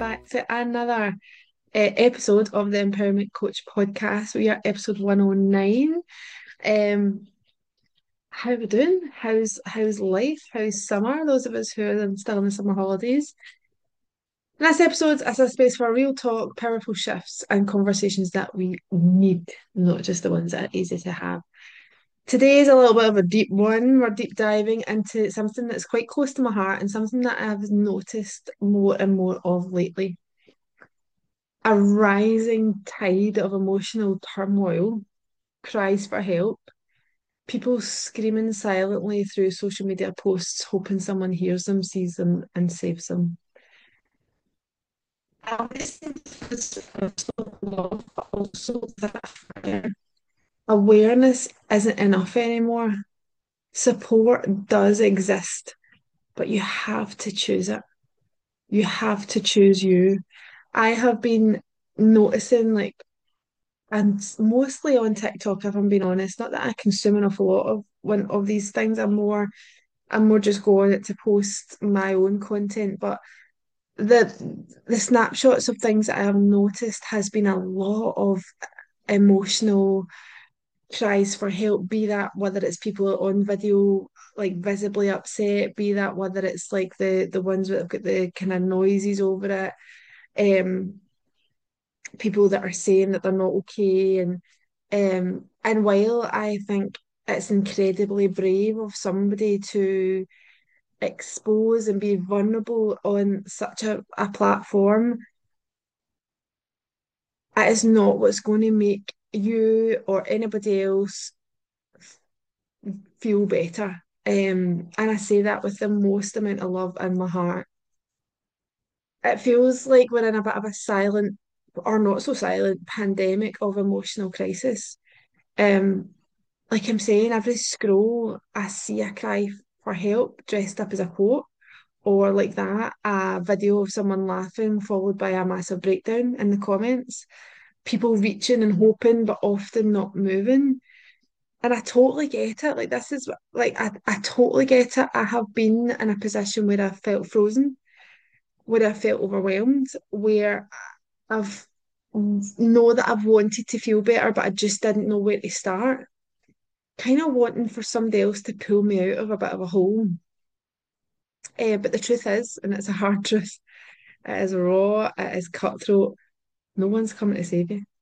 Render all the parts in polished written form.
back to another episode of the Empowerment Coach podcast. We are episode 109. Um, how are we doing? How's life? How's summer? Those of us who are still in the summer holidays. This episode is a space for real talk, powerful shifts, and conversations that we need, not just the ones that are easy to have. Today is a little bit of a deep one. We're deep diving into something that's quite close to my heart and something that I've noticed more and more of lately. A rising tide of emotional turmoil, cries for help, people screaming silently through social media posts, hoping someone hears them, sees them, and saves them. And this is love, but also that fire. Awareness isn't enough anymore. Support does exist, but you have to choose it. You have to choose you. I have been noticing and mostly on TikTok, if I'm being honest. Not that I consume an awful lot of one of these things. I'm more just going it to post my own content. But the the snapshots of things that I have noticed has been a lot of emotional cries for help, be that whether it's people on video like visibly upset, be that whether it's like the ones that have got the kind of noises over it, people that are saying that they're not okay, and while I think it's incredibly brave of somebody to expose and be vulnerable on such a platform, it is not what's going to make you or anybody else feel better. And I say that with the most amount of love in my heart. It feels like we're in a bit of a silent or not so silent pandemic of emotional crisis. Um, like I'm saying, every scroll I see a cry for help dressed up as a quote, or like that, a video of someone laughing followed by a massive breakdown in the comments, people reaching and hoping but often not moving. And I totally get it. Like this is like I totally get it. I have been in a position where I felt frozen, where I felt overwhelmed, where I've know that I've wanted to feel better, but I just didn't know where to start. Kind of wanting for somebody else to pull me out of a bit of a hole. But the truth is, and it's a hard truth, it is raw, it is cutthroat. No one's coming to save you.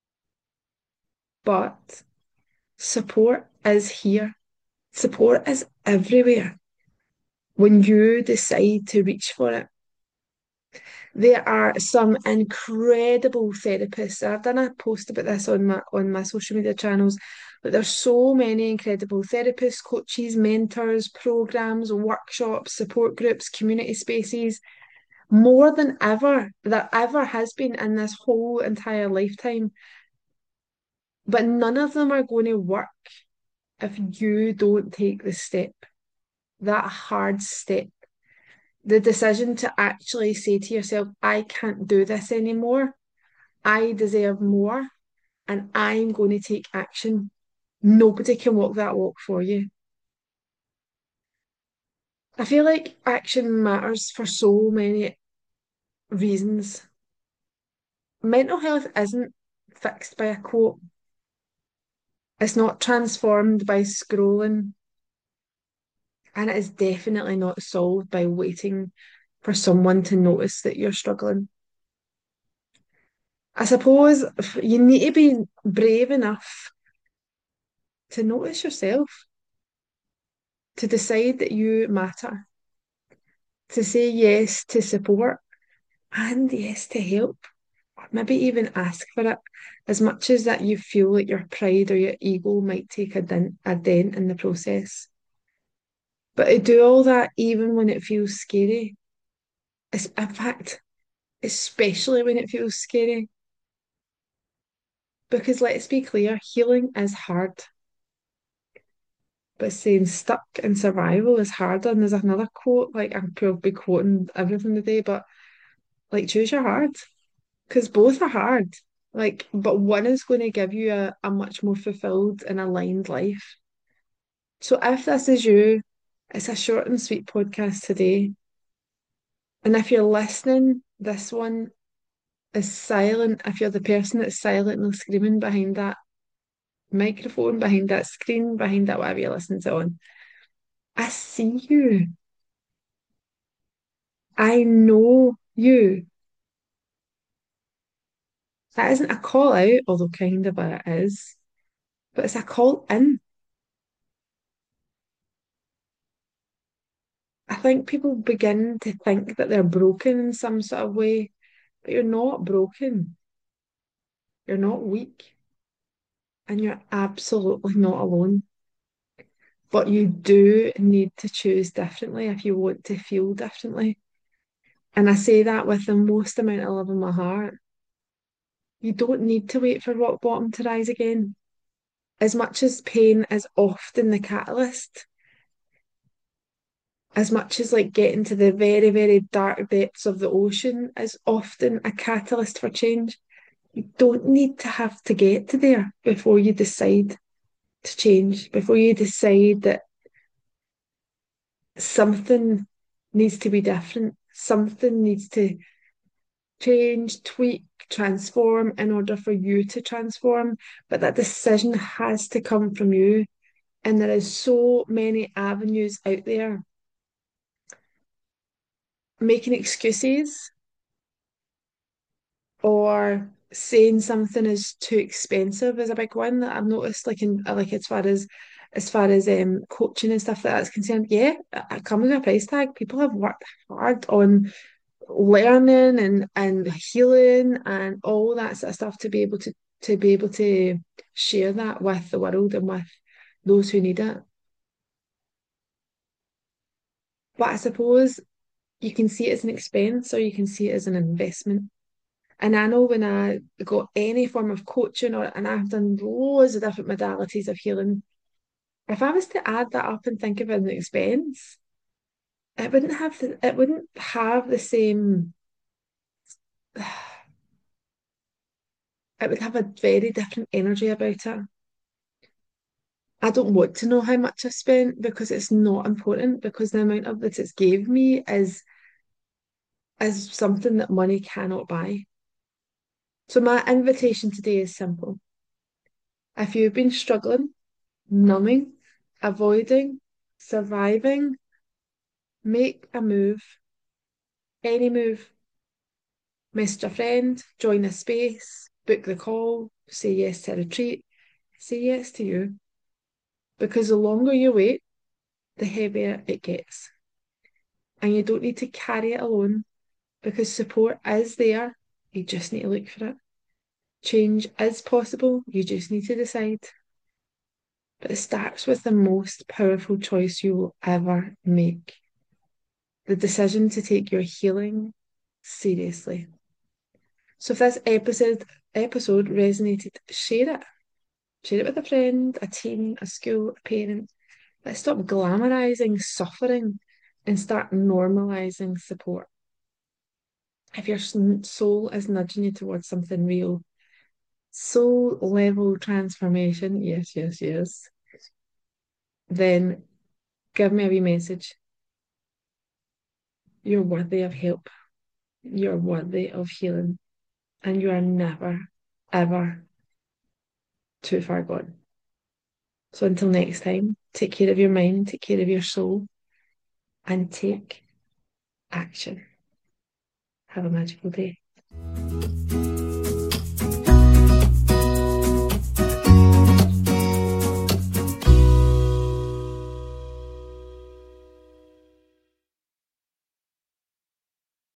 But support is here. Support is everywhere when you decide to reach for it. There are some incredible therapists. I've done a post about this on my social media channels, but there's so many incredible therapists, coaches, mentors, programs, workshops, support groups, community spaces, more than ever there ever has been in this whole entire lifetime. But none of them are going to work if you don't take the step, that hard step, the decision to actually say to yourself, I can't do this anymore. I deserve more, and I'm going to take action. Nobody can walk that walk for you. I feel like action matters for so many reasons. Mental health isn't fixed by a quote, it's not transformed by scrolling, and it is definitely not solved by waiting for someone to notice that you're struggling. I suppose you need to be brave enough to notice yourself, to decide that you matter, to say yes to support and yes to help, or maybe even ask for it, as much as that you feel like your pride or your ego might take a dent in the process. But to do all that even when it feels scary, is in fact, especially when it feels scary, because let's be clear, healing is hard. But saying stuck in survival is harder. And there's another quote, like I'm probably quoting everything today, but like choose your heart because both are hard. Like, but one is going to give you a much more fulfilled and aligned life. So if this is you, it's a short and sweet podcast today. And if you're listening, this one is silent. If you're the person that's silently screaming behind that microphone, behind that screen, behind that whatever you're listening to on, I see you. I know you. That isn't a call out, although kind of it is, but it's a call in. I think people begin to think that they're broken in some sort of way, but you're not broken. You're not weak, and you're absolutely not alone. But you do need to choose differently if you want to feel differently. And I say that with the most amount of love in my heart. You don't need to wait for rock bottom to rise again. As much as pain is often the catalyst, as much as like getting to the very, very dark depths of the ocean is often a catalyst for change, you don't need to have to get to there before you decide to change, before you decide that something needs to be different, something needs to change, tweak, transform in order for you to transform. But that decision has to come from you. And there is so many avenues out there. Making excuses or saying something is too expensive is a big one that I've noticed, like in like as far as coaching and stuff like that's concerned. Yeah, it comes with a price tag. People have worked hard on learning and healing and all that sort of stuff to be able to share that with the world and with those who need it. But I suppose you can see it as an expense or you can see it as an investment. And I know when I got any form of coaching and I've done loads of different modalities of healing, if I was to add that up and think about an expense, it wouldn't have the same it would have a very different energy about it. I don't want to know how much I've spent because it's not important because the amount of that it's gave me is something that money cannot buy. So my invitation today is simple. If you've been struggling, numbing, avoiding, surviving, make a move, any move. Message a friend, join a space, book the call, say yes to a retreat, say yes to you. Because the longer you wait, the heavier it gets. And you don't need to carry it alone because support is there. You just need to look for it. Change is possible. You just need to decide. But it starts with the most powerful choice you will ever make, the decision to take your healing seriously. So if this episode resonated, share it. Share it with a friend, a team, a school, a parent. Let's stop glamorizing suffering and start normalizing support. If your soul is nudging you towards something real, soul level transformation, yes, yes, yes, then give me a wee message. You're worthy of help. You're worthy of healing. And you are never, ever too far gone. So until next time, take care of your mind, take care of your soul, and take action. Have a magical day.